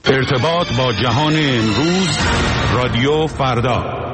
ارتباط با جهان امروز، رادیو فردا.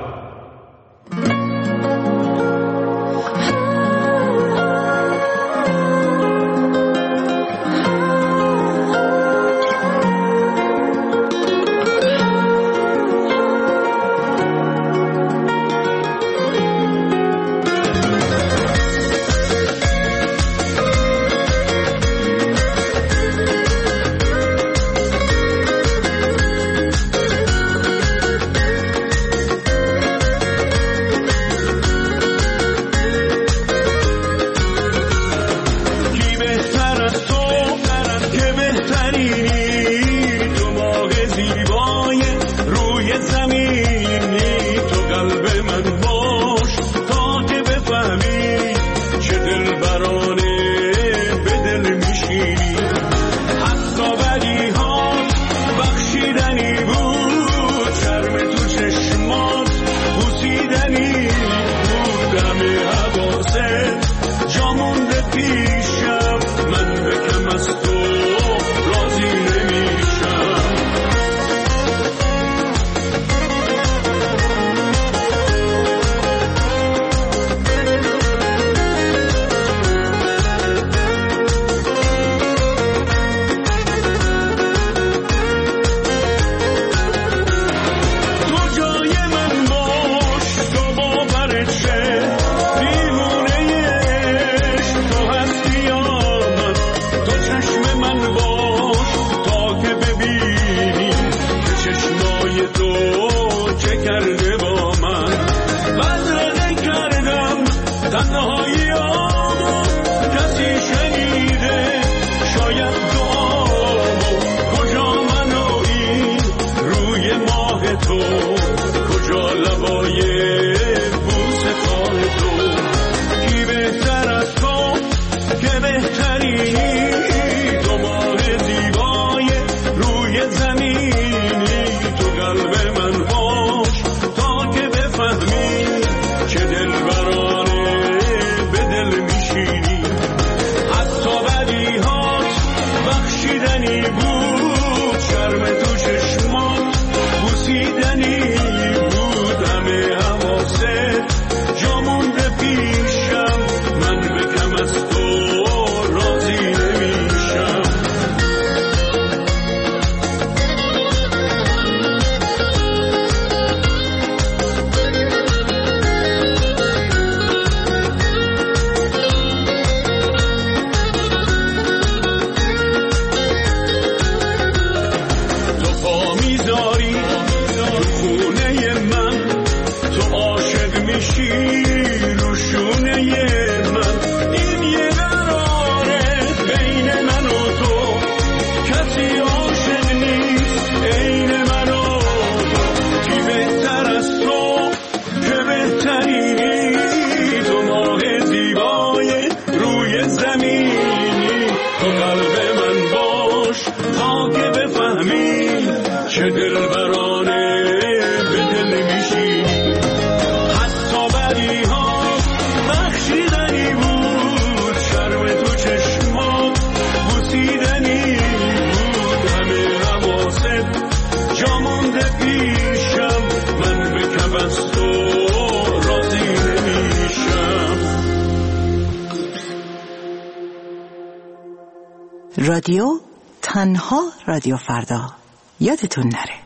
رادیو تنها رادیو فردا، یادتون نره.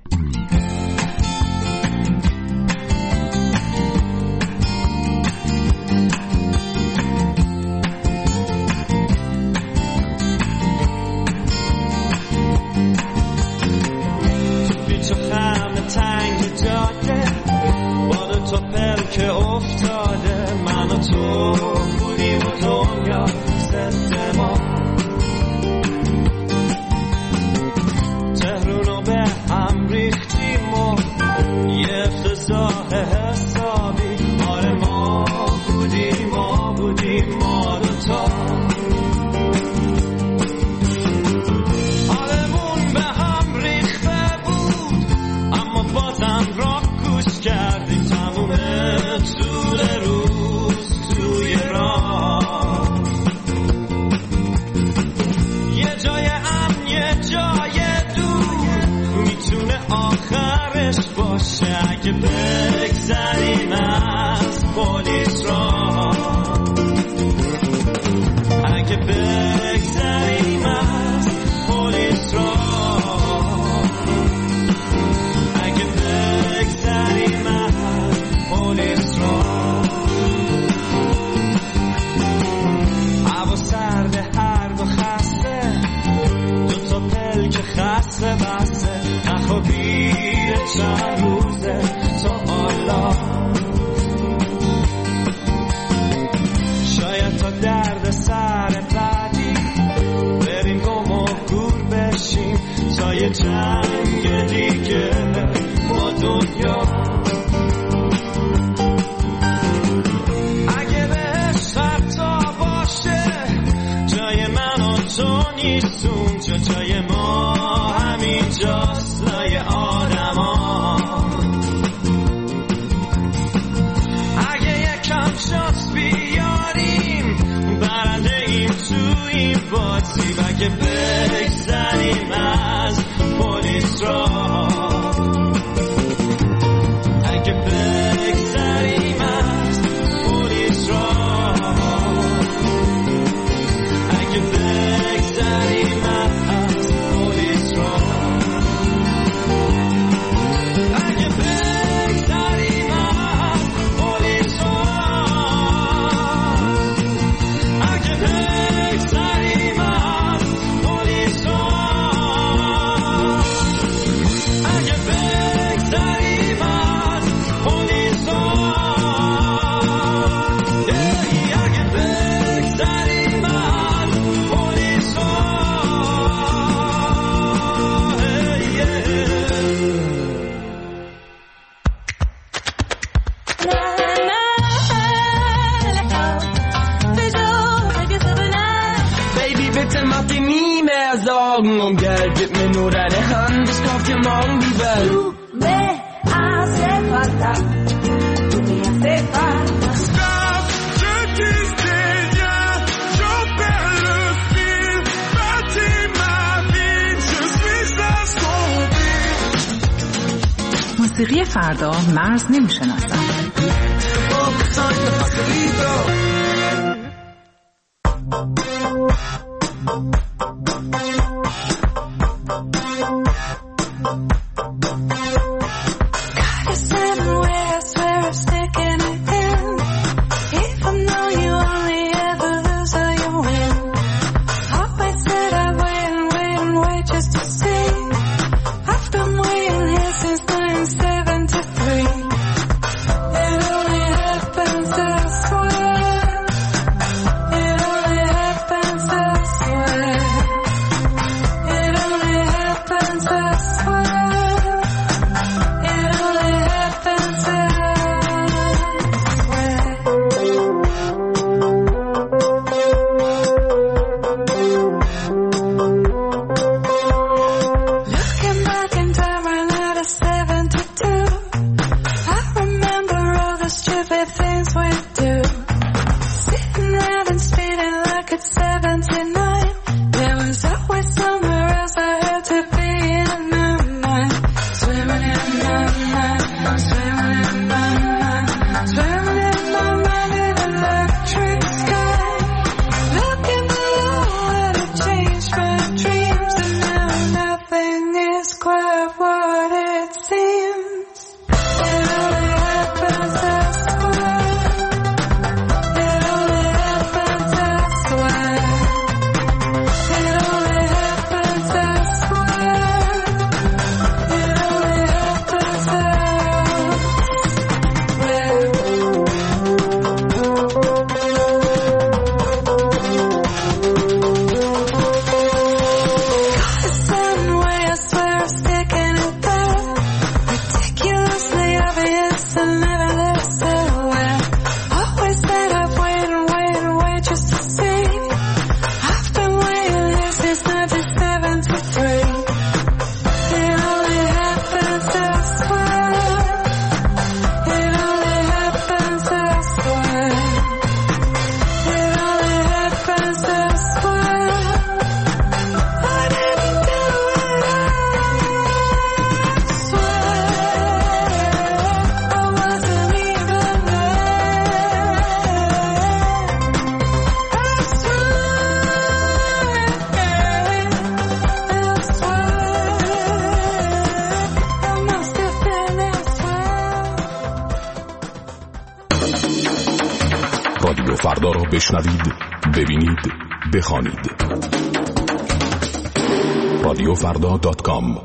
تو خم تنگ جاده باد تو پلک افتاده، من و تو بودیم و دنیا ضد ما، تهرونو به هم ریختیم و یه افتضاح حسابی. آره ما بودیم ما دوتا، حالمون به هم ریخته بود اما بازم را کوش کردیم تموم طول روز توی راه. یه جای امن یه جای دور، عشق باشه اگه بگذریم از پلیس را، اگه بگذریم از پلیس را، اگه بگذریم از پلیس را. هوا سرده هر دو خسته، دوتا پلک خسته بسته، نخوابیده چند روزه تا حالا. شاید تا درد سر بعدی بریم گم و گور بشیم تا یه جنگ دیگه با دنیا. اگه بهش حتی باشه جای من و تو نیست اونجا، جای ما همین جاست لای آدم ها. اگه یکم شانس بیاریم برنده ایم تو این بازی، و اگه بگذریم از پلیس را، اگه بگذریم از پلیس را، اگه بگذریم از پلیس را، اگه بگذریم از پلیس را، اگه بگذریم از پلیس را، اگه بگذریم از پلیس را، اگه بگذریم از پلیس را. Baby, bitte mach dir nie mehr Sorgen um Geld, gib mir nur deine Hand, ich kauf dir morgen die Welt. Tú me hace falta, tú me hace falta. Stop, je disais rien, j'en perds le fil, bâtis ma vie, je suis assombri. موسیقی فردا مرز نمیشناسم. It only happens this way. فردا را بشنوید، ببینید، بخوانید. رادیوفردا.com.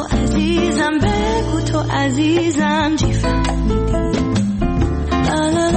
عزیزم چی فهمیدی؟ لا لا